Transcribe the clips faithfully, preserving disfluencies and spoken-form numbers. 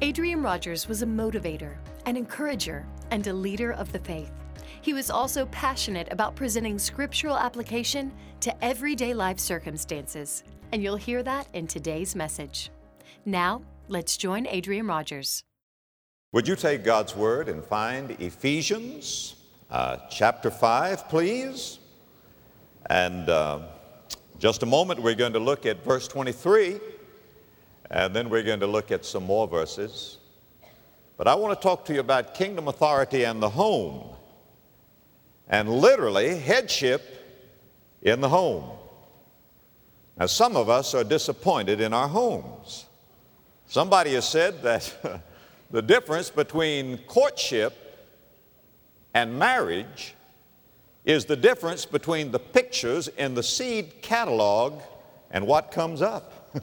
Adrian Rogers was a motivator, an encourager, and a leader of the faith. He was also passionate about presenting scriptural application to everyday life circumstances, and you'll hear that in today's message. Now, let's join Adrian Rogers. Would you take God's Word and find Ephesians uh, chapter five, please? And uh, just a moment, we're going to look at verse twenty-three, and then we're going to look at some more verses. But I want to talk to you about kingdom authority and the home, and literally headship in the home. Now, some of us are disappointed in our homes. Somebody has said that the difference between courtship and marriage is the difference between the pictures in the seed catalog and what comes up.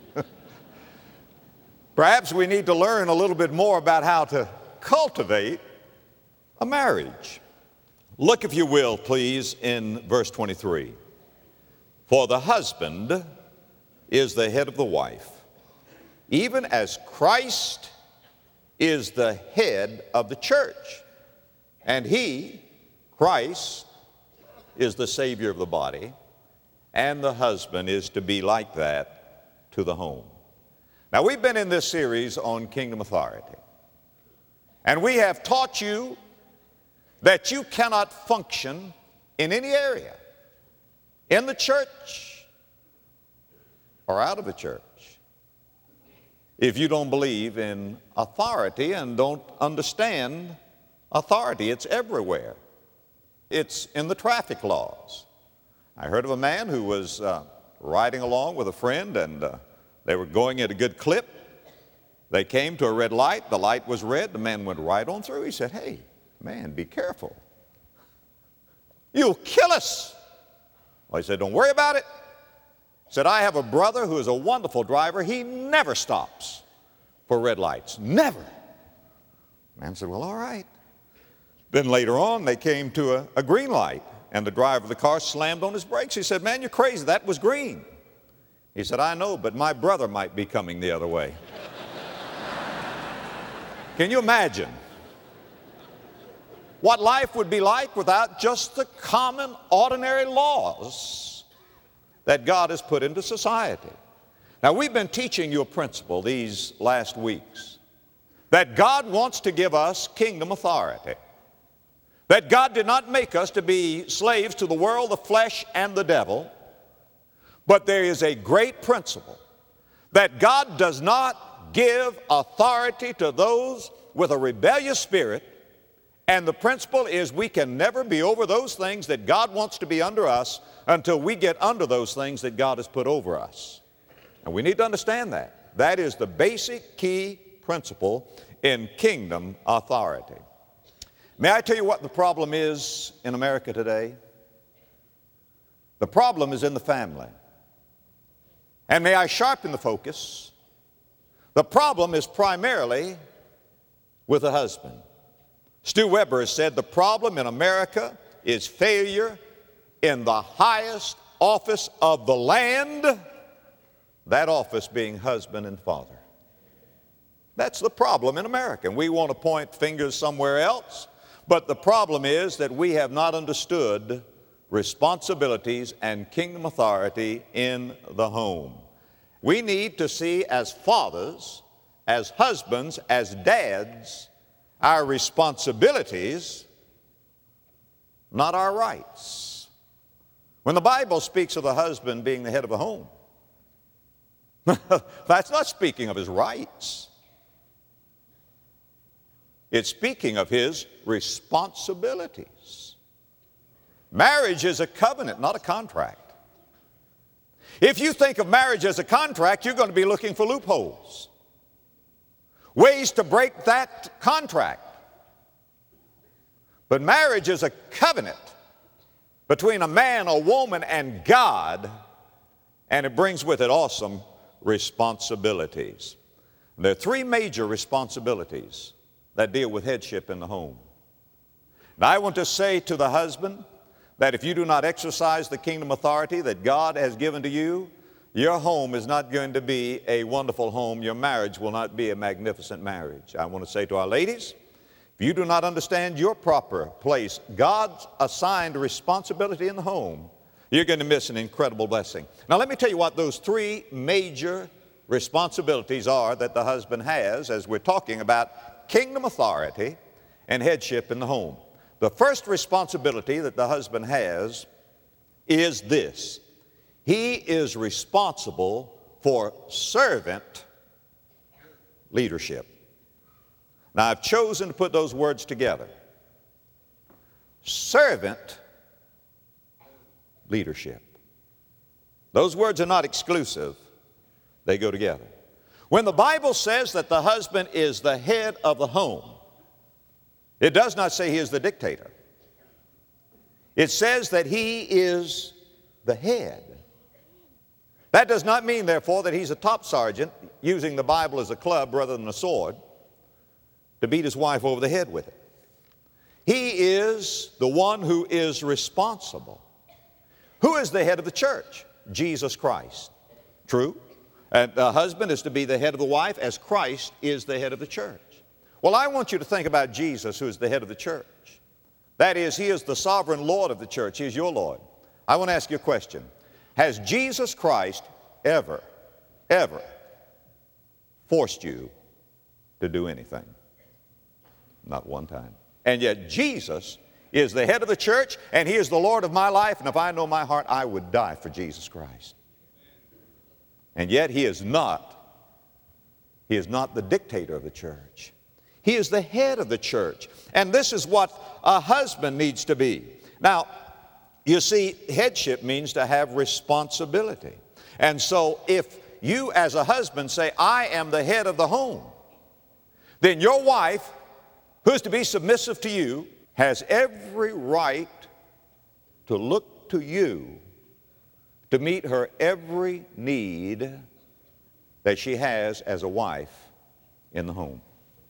Perhaps we need to learn a little bit more about how to cultivate a marriage. Look, if you will, please, in verse twenty-three. For the husband is the head of the wife, even as Christ is the head of the church, and he, Christ, is the Savior of the body, and the husband is to be like that to the home. Now, we've been in this series on kingdom authority, and we have taught you that you cannot function in any area, in the church or out of the church, if you don't believe in authority and don't understand authority. It's everywhere. It's in the traffic laws. I heard of a man who was uh, riding along with a friend, and uh, they were going at a good clip. They came to a red light. The light was red. The man went right on through. He said, "Hey, man, be careful. You'll kill us." Well, he said, "Don't worry about it." He said, "I have a brother who is a wonderful driver. He never stops for red lights. Never." The man said, "Well, all right." Then later on, they came to a, a green light, and the driver of the car slammed on his brakes. He said, "Man, you're crazy. That was green." He said, "I know, but my brother might be coming the other way." Can you imagine what life would be like without just the common, ordinary laws that God has put into society? Now, we've been teaching you a principle these last weeks, that God wants to give us kingdom authority, that God did not make us to be slaves to the world, the flesh, and the devil, but there is a great principle that God does not give authority to those with a rebellious spirit. And the principle is we can never be over those things that God wants to be under us until we get under those things that God has put over us. And we need to understand that. That is the basic key principle in kingdom authority. May I tell you what the problem is in America today? The problem is in the family. And may I sharpen the focus? The problem is primarily with the husband. Stu Weber has said the problem in America is failure in the highest office of the land, that office being husband and father. That's the problem in America. And we want to point fingers somewhere else, but the problem is that we have not understood responsibilities and kingdom authority in the home. We need to see as fathers, as husbands, as dads, our responsibilities, not our rights. When the Bible speaks of the husband being the head of a home, that's not speaking of his rights. It's speaking of his responsibilities. Marriage is a covenant, not a contract. If you think of marriage as a contract, you're going to be looking for loopholes, ways to break that contract. But marriage is a covenant between a man, a woman, and God, and it brings with it awesome responsibilities. There are three major responsibilities that deal with headship in the home. Now, I want to say to the husband that if you do not exercise the kingdom authority that God has given to you, your home is not going to be a wonderful home. Your marriage will not be a magnificent marriage. I want to say to our ladies, if you do not understand your proper place, God's assigned responsibility in the home, you're going to miss an incredible blessing. Now let me tell you what those three major responsibilities are that the husband has as we're talking about kingdom authority and headship in the home. The first responsibility that the husband has is this. He is responsible for servant leadership. Now, I've chosen to put those words together. Servant leadership. Those words are not exclusive. They go together. When the Bible says that the husband is the head of the home, it does not say he is the dictator. It says that he is the head. That does not mean, therefore, that he's a top sergeant using the Bible as a club rather than a sword to beat his wife over the head with it. He is the one who is responsible. Who is the head of the church? Jesus Christ. True? And the husband is to be the head of the wife as Christ is the head of the church. Well, I want you to think about Jesus, who is the head of the church. That is, he is the sovereign Lord of the church. He is your Lord. I want to ask you a question. Has Jesus Christ ever, ever forced you to do anything? Not one time. And yet Jesus is the head of the church, and he is the Lord of my life, and if I know my heart, I would die for Jesus Christ. And yet he is not, he is not the dictator of the church. He is the head of the church. And this is what a husband needs to be. Now, you see, headship means to have responsibility. And so if you as a husband say, I am the head of the home, then your wife, who is to be submissive to you, has every right to look to you to meet her every need that she has as a wife in the home.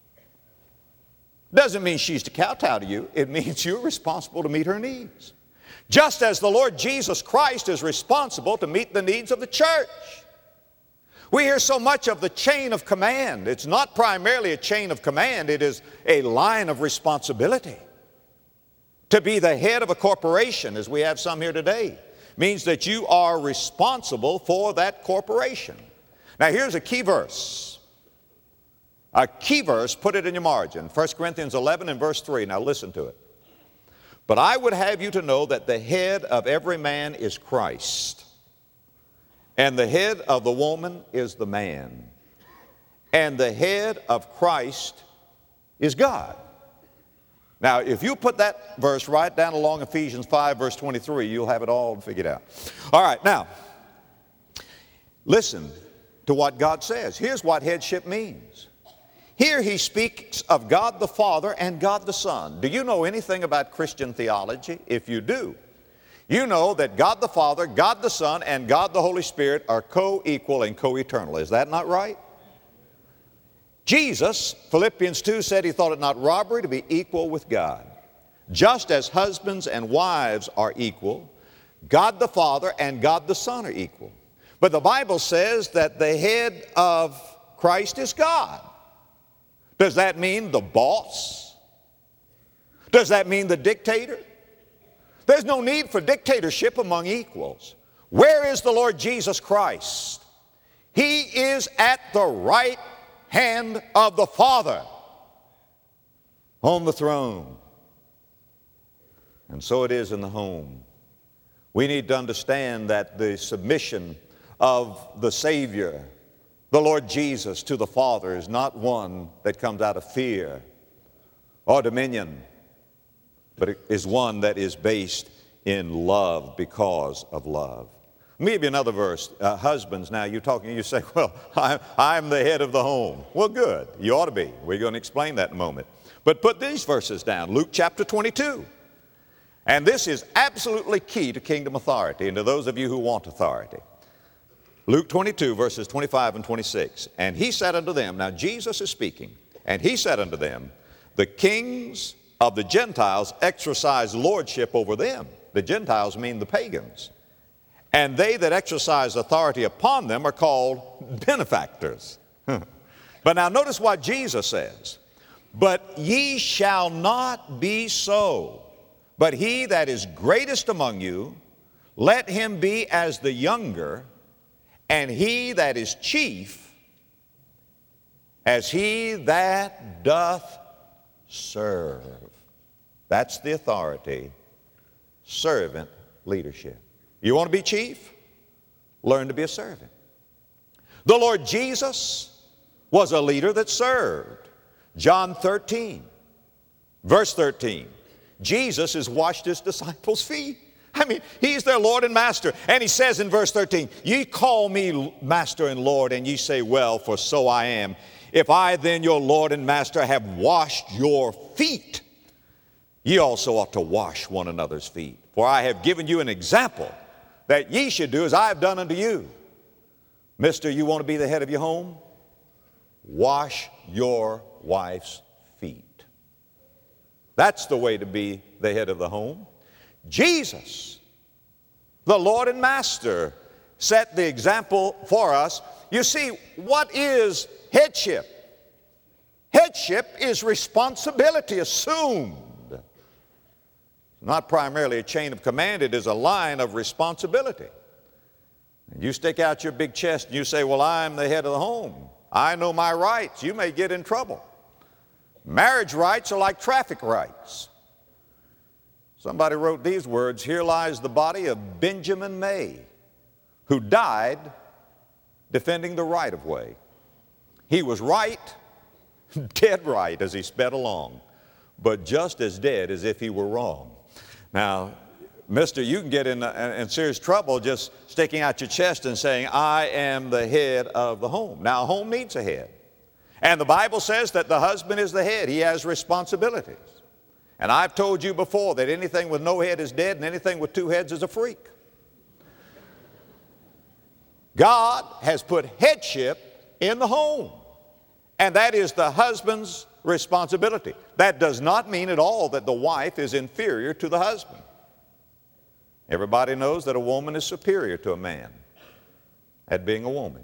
Doesn't mean she's to kowtow to you. It means you're responsible to meet her needs. Just as the Lord Jesus Christ is responsible to meet the needs of the church. We hear so much of the chain of command. It's not primarily a chain of command. It is a line of responsibility. To be the head of a corporation, as we have some here today, means that you are responsible for that corporation. Now here's a key verse. A key verse, put it in your margin. First Corinthians eleven and verse three. Now listen to it. But I would have you to know that the head of every man is Christ, and the head of the woman is the man, and the head of Christ is God. Now, if you put that verse right down along Ephesians five, verse twenty-three, you'll have it all figured out. All right, now, listen to what God says. Here's what headship means. Here he speaks of God the Father and God the Son. Do you know anything about Christian theology? If you do, you know that God the Father, God the Son, and God the Holy Spirit are co-equal and co-eternal. Is that not right? Jesus, Philippians two, said he thought it not robbery to be equal with God. Just as husbands and wives are equal, God the Father and God the Son are equal. But the Bible says that the head of Christ is God. Does that mean the boss? Does that mean the dictator? There's no need for dictatorship among equals. Where is the Lord Jesus Christ? He is at the right hand of the Father on the throne. And so it is in the home. We need to understand that the submission of the Savior, the Lord Jesus, to the Father is not one that comes out of fear or dominion, but it is one that is based in love because of love. Maybe another verse. Uh, husbands, now you're talking, you say, well, I, I'm the head of the home. Well, good. You ought to be. We're going to explain that in a moment. But put these verses down. Luke chapter twenty-two. And this is absolutely key to kingdom authority and to those of you who want authority. Luke twenty-two, verses twenty-five and twenty-six. And he said unto them, now Jesus is speaking, and he said unto them, the kings of the Gentiles exercise lordship over them. The Gentiles mean the pagans. and they that exercise authority upon them are called benefactors. But now notice what Jesus says. But ye shall not be so, but he that is greatest among you, let him be as the younger, and he that is chief as he that doth serve. That's the authority, servant leadership. You want to be chief? Learn to be a servant. The Lord Jesus was a leader that served. John thirteen, verse thirteen. Jesus has washed his disciples' feet. I mean, he's their Lord and Master. And he says in verse thirteen, ye call me Master and Lord, and ye say, well, for so I am. If I then, your Lord and Master, have washed your feet, ye also ought to wash one another's feet. For I have given you an example that ye should do as I have done unto you. Mister, you want to be the head of your home? Wash your wife's feet. That's the way to be the head of the home. Jesus, the Lord and Master, set the example for us. You see, what is headship? Headship is responsibility assumed. Not primarily a chain of command, it is a line of responsibility. You stick out your big chest and you say, well, I'm the head of the home. I know my rights. You may get in trouble. Marriage rights are like traffic rights. Somebody wrote these words, here lies the body of Benjamin May, who died defending the right of way. He was right, dead right as he sped along, but just as dead as if he were wrong. Now, mister, you can get in, in serious trouble just sticking out your chest and saying, I am the head of the home. Now, a home needs a head. And the Bible says that the husband is the head. He has responsibilities. And I've told you before that anything with no head is dead and anything with two heads is a freak. God has put headship in the home. And that is the husband's responsibility. That does not mean at all that the wife is inferior to the husband. Everybody knows that a woman is superior to a man at being a woman.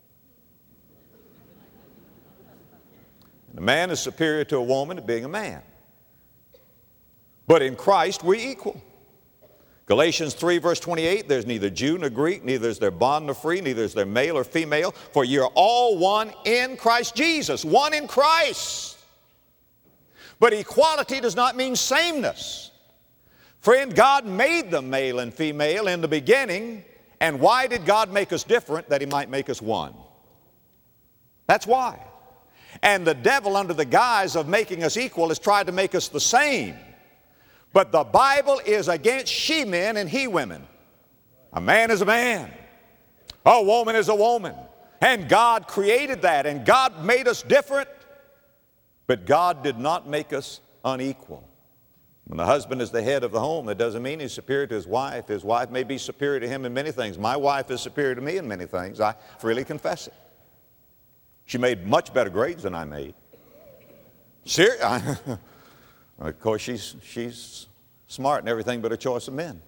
And a man is superior to a woman at being a man. But in Christ we're equal. Galatians three verse twenty-eight, there's neither Jew nor Greek, neither is there bond nor free, neither is there male or female, for you're all one in Christ Jesus, one in Christ. But equality does not mean sameness. Friend, God made them male and female in the beginning, and why did God make us different? That He might make us one. That's why. And the devil, under the guise of making us equal, has tried to make us the same. But the Bible is against she-men and he-women. A man is a man. A woman is a woman. And God created that, and God made us different, but God did not make us unequal. When the husband is the head of the home, that doesn't mean he's superior to his wife. His wife may be superior to him in many things. My wife is superior to me in many things. I freely confess it. She made much better grades than I made. Seriously. Of course, she's, she's smart in everything but her choice of men.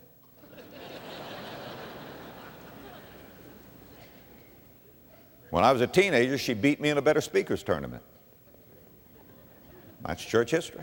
When I was a teenager, she beat me in a better speakers tournament. That's church history.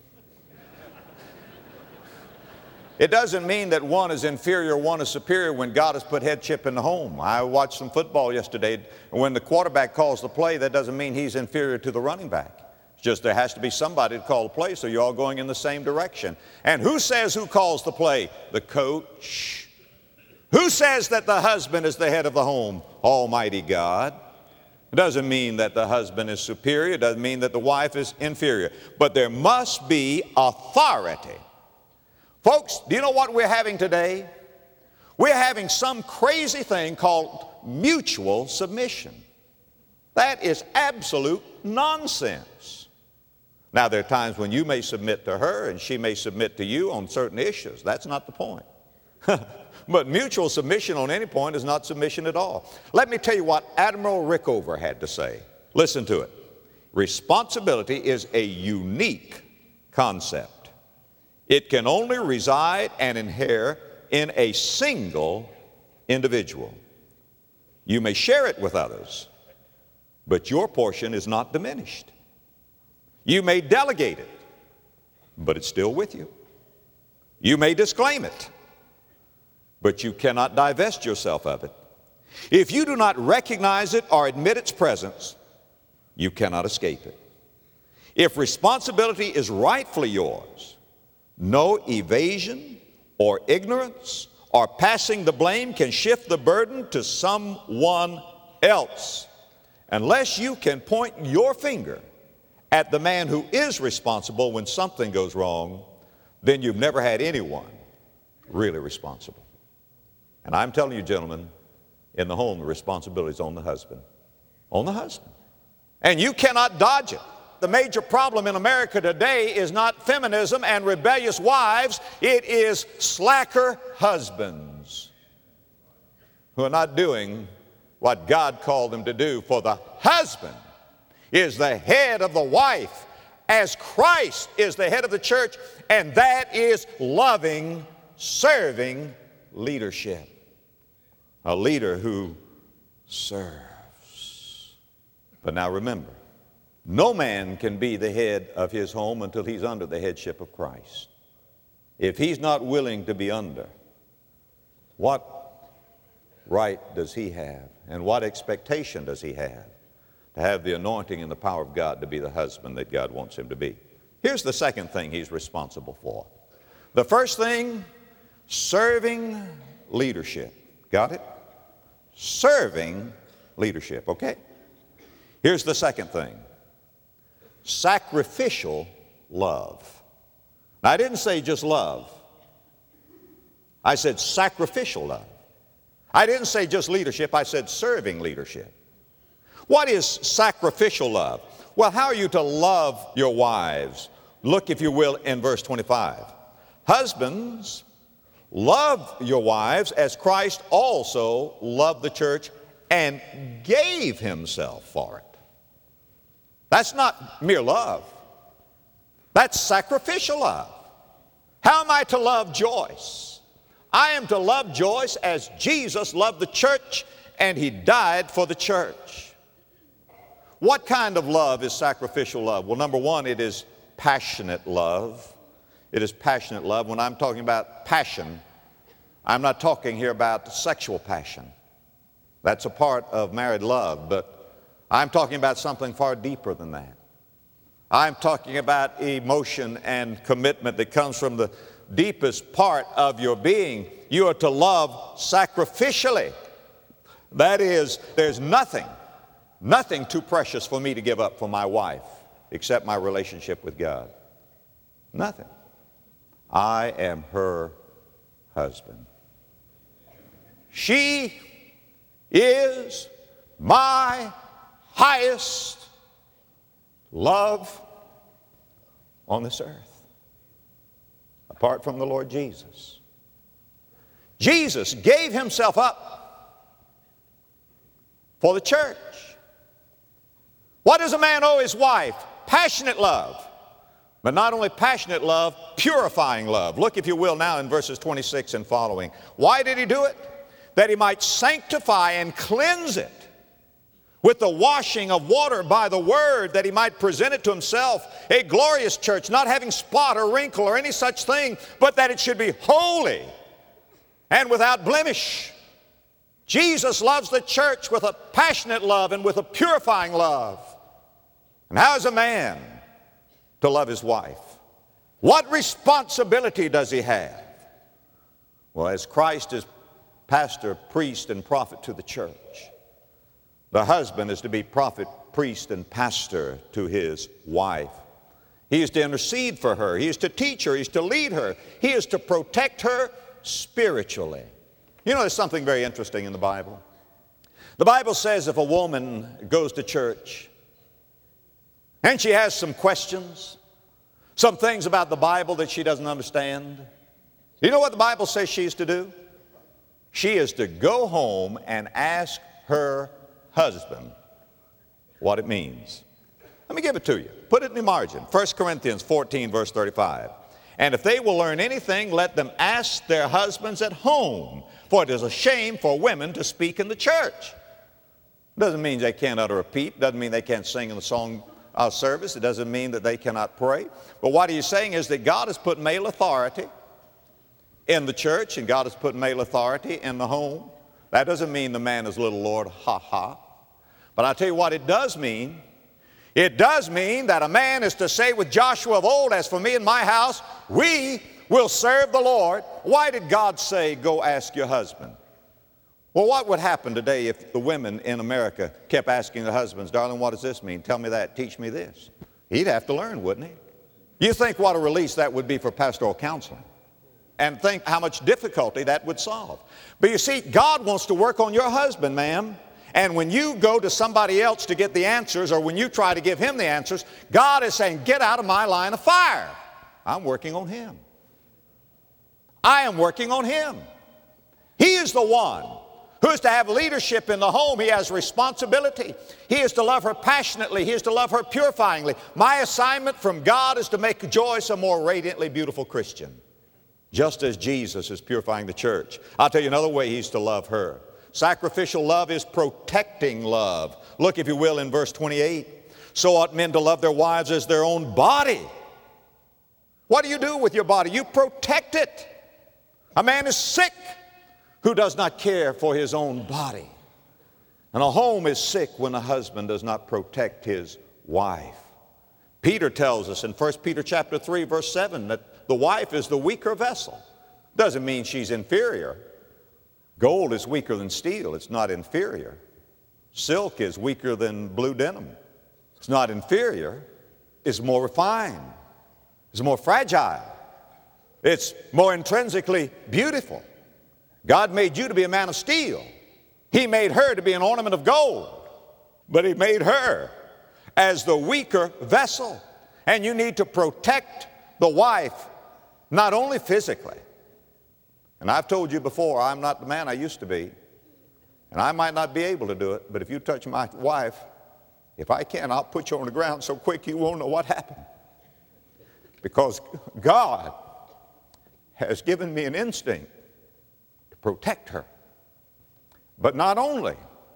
It doesn't mean that one is inferior, one is superior when God has put headship in the home. I watched some football yesterday, and when the quarterback calls the play, that doesn't mean he's inferior to the running back. It's just there has to be somebody to call the play, so you're all going in the same direction. And who says who calls the play? The coach. Who says that the husband is the head of the home? Almighty God. It doesn't mean that the husband is superior. It doesn't mean that the wife is inferior. But there must be authority. Folks, do you know what we're having today? We're having some crazy thing called mutual submission. That is absolute nonsense. Now, there are times when you may submit to her and she may submit to you on certain issues. That's not the point. But mutual submission on any point is not submission at all. Let me tell you what Admiral Rickover had to say. Listen to it. Responsibility is a unique concept. It can only reside and inhere in a single individual. You may share it with others, but your portion is not diminished. You may delegate it, but it's still with you. You may disclaim it, but you cannot divest yourself of it. If you do not recognize it or admit its presence, you cannot escape it. If responsibility is rightfully yours, no evasion or ignorance or passing the blame can shift the burden to someone else, unless you can point your finger at the man who is responsible when something goes wrong. Then you've never had anyone really responsible. And I'm telling you, gentlemen, in the home, the responsibility is on the husband. On the husband. And you cannot dodge it. The major problem in America today is not feminism and rebellious wives. It is slacker husbands who are not doing what God called them to do. For the husband is the head of the wife, as Christ is the head of the church, and that is loving, serving leadership. A leader who serves. But now remember, no man can be the head of his home until he's under the headship of Christ. If he's not willing to be under, what right does he have, and what expectation does he have to have the anointing and the power of God to be the husband that God wants him to be? Here's the second thing he's responsible for. The first thing, serving leadership. Got it? Serving leadership, okay? Here's the second thing. Sacrificial love. Now, I didn't say just love. I said sacrificial love. I didn't say just leadership. I said serving leadership. What is sacrificial love? Well, how are you to love your wives? Look, if you will, in verse twenty-five. Husbands, love your wives as Christ also loved the church and gave himself for it. That's not mere love. That's sacrificial love. How am I to love Joyce? I am to love Joyce as Jesus loved the church and he died for the church. What kind of love is sacrificial love? Well, number one, it is passionate love. It is passionate love. When I'm talking about passion, I'm not talking here about sexual passion. That's a part of married love, but I'm talking about something far deeper than that. I'm talking about emotion and commitment that comes from the deepest part of your being. You are to love sacrificially. That is, there's nothing, nothing too precious for me to give up for my wife except my relationship with God. Nothing. I am her husband. She is my highest love on this earth, apart from the Lord Jesus. Jesus gave himself up for the church. What does a man owe his wife? Passionate love. But not only passionate love, purifying love. Look, if you will, now in verses twenty-six and following. Why did he do it? That he might sanctify and cleanse it with the washing of water by the word, that he might present it to himself a glorious church, not having spot or wrinkle or any such thing, but that it should be holy and without blemish. Jesus loves the church with a passionate love and with a purifying love. And how is a man to love his wife? What responsibility does he have? Well, as Christ is pastor, priest, and prophet to the church, the husband is to be prophet, priest, and pastor to his wife. He is to intercede for her. He is to teach her. He is to lead her. He is to protect her spiritually. You know, there's something very interesting in the Bible. The Bible says if a woman goes to church and she has some questions, some things about the Bible that she doesn't understand, you know what the Bible says she is to do? She is to go home and ask her husband what it means. Let me give it to you. Put it in the margin. First Corinthians fourteen, verse thirty-five. And if they will learn anything, let them ask their husbands at home, for it is a shame for women to speak in the church. Doesn't mean they can't utter a peep. Doesn't mean they can't sing in the song uh, service. It doesn't mean that they cannot pray. But what he's saying is that God has put male authority in the church, and God has put male authority in the home. That doesn't mean the man is little Lord, ha ha. But I'll tell you what it does mean. It does mean that a man is to say with Joshua of old, as for me and my house, we will serve the Lord. Why did God say, go ask your husband? Well, what would happen today if the women in America kept asking their husbands, darling, what does this mean? Tell me that, teach me this. He'd have to learn, wouldn't he? You think what a release that would be for pastoral counseling. And think how much difficulty that would solve. But you see, God wants to work on your husband, ma'am. And when you go to somebody else to get the answers, or when you try to give him the answers, God is saying, get out of my line of fire. I'm working on him. I am working on him. He is the one who is to have leadership in the home. He has responsibility. He is to love her passionately. He is to love her purifyingly. My assignment from God is to make Joyce a more radiantly beautiful Christian, just as Jesus is purifying the church. I'll tell you another way he's to love her. Sacrificial love is protecting love. Look, if you will, in verse twenty-eight. So ought men to love their wives as their own body. What do you do with your body? You protect it. A man is sick who does not care for his own body. And a home is sick when a husband does not protect his wife. Peter tells us in First Peter chapter three, verse seven, that the wife is the weaker vessel. Doesn't mean she's inferior. Gold is weaker than steel. It's not inferior. Silk is weaker than blue denim. It's not inferior. It's more refined. It's more fragile. It's more intrinsically beautiful. God made you to be a man of steel. He made her to be an ornament of gold. But He made her as the weaker vessel. And you need to protect the wife, not only physically. And I've told you before, I'm not the man I used to be. And I might not be able to do it, but if you touch my wife, if I can, I'll put you on the ground so quick you won't know what happened. Because God has given me an instinct to protect her. But not only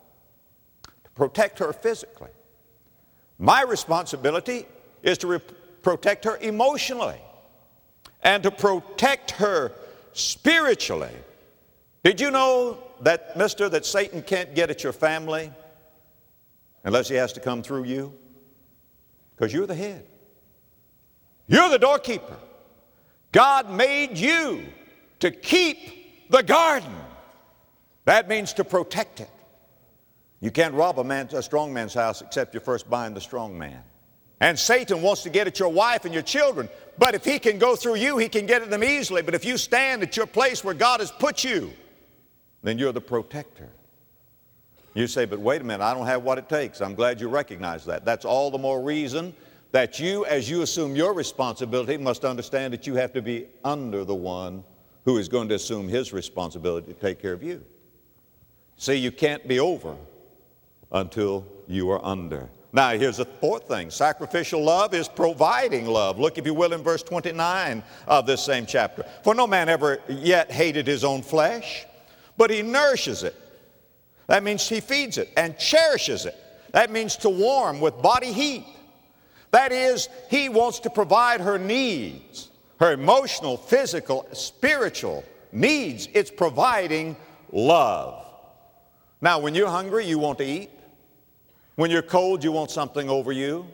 to protect her physically. My responsibility is to re- protect her emotionally and to protect her spiritually. Did you know that, mister, that Satan can't get at your family unless he has to come through you? Because you're the head. You're the doorkeeper. God made you to keep the garden. That means to protect it. You can't rob a, man, a strong man's house except you first bind the strong man. And Satan wants to get at your wife and your children. But if he can go through you, he can get at them easily. But if you stand at your place where God has put you, then you're the protector. You say, but wait a minute, I don't have what it takes. I'm glad you recognize that. That's all the more reason that you, as you assume your responsibility, must understand that you have to be under the one who is going to assume his responsibility to take care of you. See, you can't be over until you are under. Now, here's the fourth thing. Sacrificial love is providing love. Look, if you will, in verse twenty-nine of this same chapter. For no man ever yet hated his own flesh, but he nourishes it. That means he feeds it and cherishes it. That means to warm with body heat. That is, he wants to provide her needs, her emotional, physical, spiritual needs. It's providing love. Now, when you're hungry, you want to eat. When you're cold, you want something over you.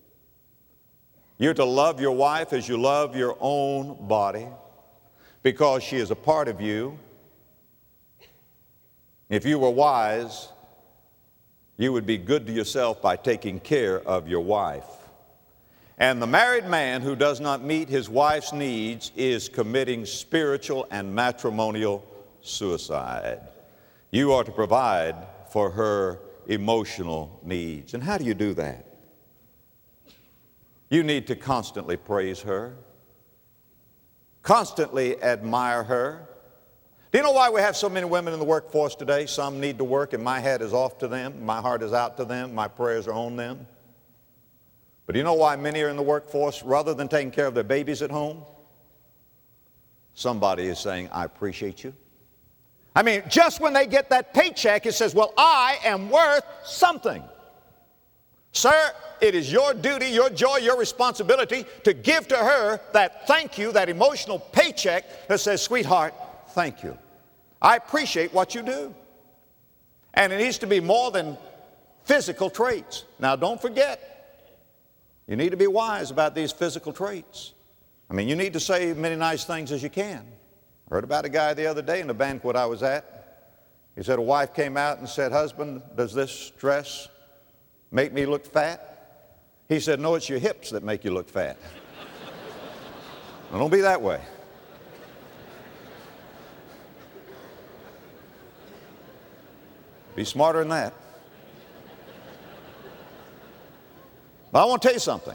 You're to love your wife as you love your own body because she is a part of you. If you were wise, you would be good to yourself by taking care of your wife. And the married man who does not meet his wife's needs is committing spiritual and matrimonial suicide. You are to provide for her emotional needs. And how do you do that? You need to constantly praise her, constantly admire her. Do you know why we have so many women in the workforce today? Some need to work and my hat is off to them, my heart is out to them, my prayers are on them. But do you know why many are in the workforce rather than taking care of their babies at home? somebody is saying, I appreciate you? I mean, just when they get that paycheck, it says, well, I am worth something. Sir, it is your duty, your joy, your responsibility to give to her that thank you, that emotional paycheck that says, sweetheart, thank you. I appreciate what you do. And it needs to be more than physical traits. Now, don't forget, you need to be wise about these physical traits. I mean, you need to say many nice things as you can. I heard about a guy the other day in the banquet I was at. He said a wife came out and said, husband, does this dress make me look fat? He said, no, it's your hips that make you look fat. Well, don't be that way. Be smarter than that. But I want to tell you something.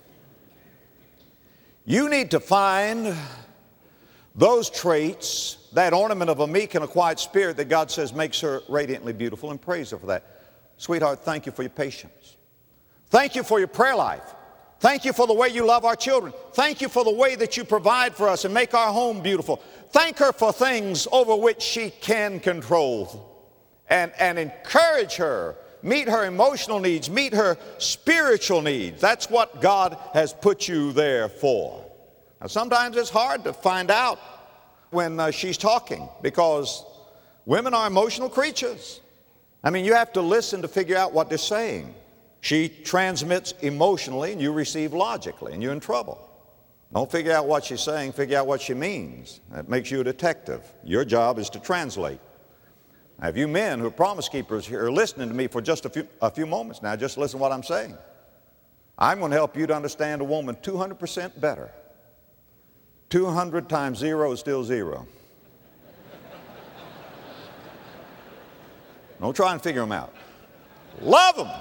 You need to find those traits, that ornament of a meek and a quiet spirit that God says makes her radiantly beautiful, and praise her for that. Sweetheart, thank you for your patience. Thank you for your prayer life. Thank you for the way you love our children. Thank you for the way that you provide for us and make our home beautiful. Thank her for things over which she can control. And, and encourage her, meet her emotional needs, meet her spiritual needs. That's what God has put you there for. Now, sometimes it's hard to find out when uh, she's talking because women are emotional creatures. I mean, you have to listen to figure out what they're saying. She transmits emotionally and you receive logically, and you're in trouble. Don't figure out what she's saying, figure out what she means. That makes you a detective. Your job is to translate. Now, if you men who are promise keepers here are listening to me for just a few, a few moments now, just listen to what I'm saying. I'm going to help you to understand a woman two hundred percent better. two hundred times zero is still zero. Don't try and figure them out. Love them.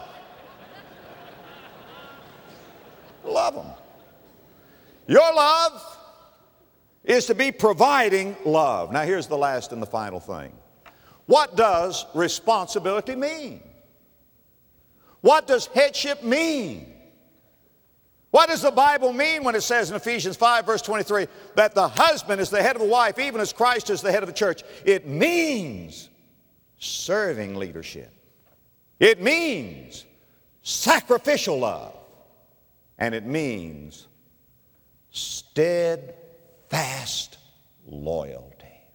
Love them. Your love is to be providing love. Now, here's the last and the final thing. What does responsibility mean? What does headship mean? What does the Bible mean when it says in Ephesians five, verse twenty-three, that the husband is the head of the wife, even as Christ is the head of the church? It means serving leadership. It means sacrificial love. And it means steadfast loyalty.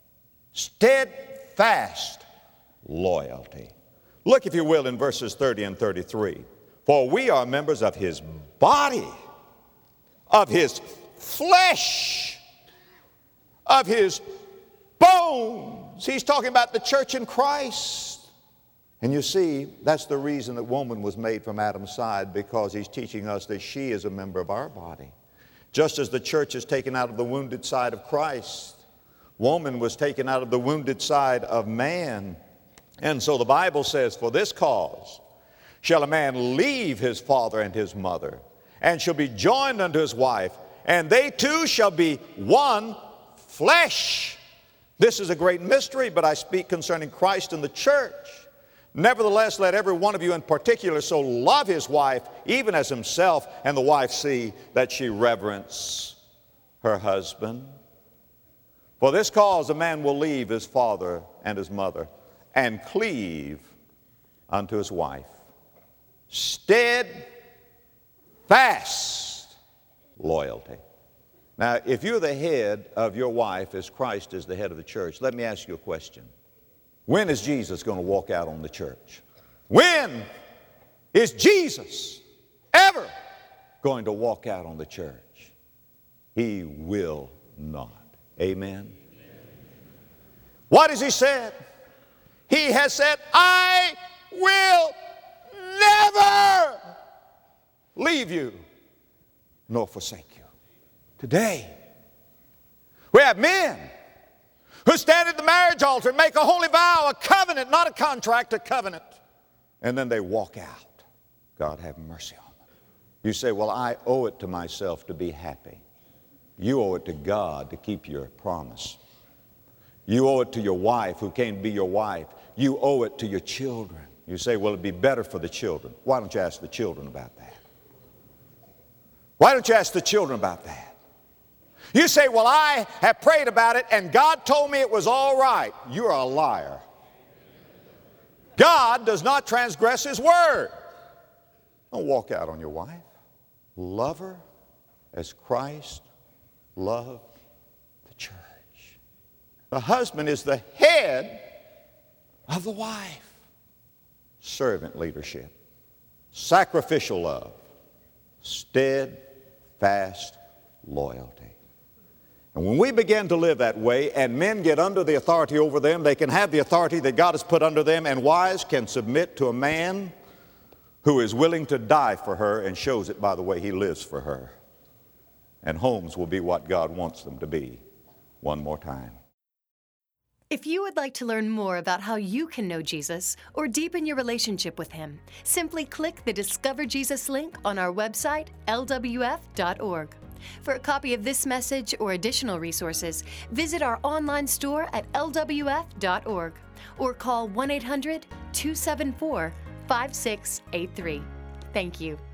Steadfast loyalty. Look, if you will, in verses thirty and thirty-three. For we are members of his body, of his flesh, of his bones. He's talking about the church in Christ. And you see, that's the reason that woman was made from Adam's side, because he's teaching us that she is a member of our body. Just as the church is taken out of the wounded side of Christ, woman was taken out of the wounded side of man. And so the Bible says, for this cause shall a man leave his father and his mother, and shall be joined unto his wife, and they two shall be one flesh. This is a great mystery, but I speak concerning Christ and the church. Nevertheless, let every one of you in particular so love his wife, even as himself, and the wife see that she reverence her husband. For this cause a man will leave his father and his mother, and cleave unto his wife. Steadfast loyalty. Now, if you're the head of your wife as Christ is the head of the church, let me ask you a question. When is Jesus going to walk out on the church? When is Jesus ever going to walk out on the church? He will not. Amen? What has he said? He has said, I will never leave you nor forsake you. Today, we have men who stand at the marriage altar and make a holy vow, a covenant, not a contract, a covenant. And then they walk out. God have mercy on them. You say, well, I owe it to myself to be happy. You owe it to God to keep your promise. You owe it to your wife who came to be your wife. You owe it to your children. You say, well, it'd be better for the children. Why don't you ask the children about that? Why don't you ask the children about that? You say, well, I have prayed about it and God told me it was all right. You're a liar. God does not transgress His word. Don't walk out on your wife. Love her as Christ loved the church. The husband is the head of the wife. Servant leadership, sacrificial love, steadfast loyalty. And when we begin to live that way and men get under the authority over them, they can have the authority that God has put under them, and wives can submit to a man who is willing to die for her and shows it by the way he lives for her. And homes will be what God wants them to be one more time. If you would like to learn more about how you can know Jesus or deepen your relationship with Him, simply click the Discover Jesus link on our website, L W F dot org. For a copy of this message or additional resources, visit our online store at L W F dot org or call one eight hundred, two seven four, five six eight three. Thank you.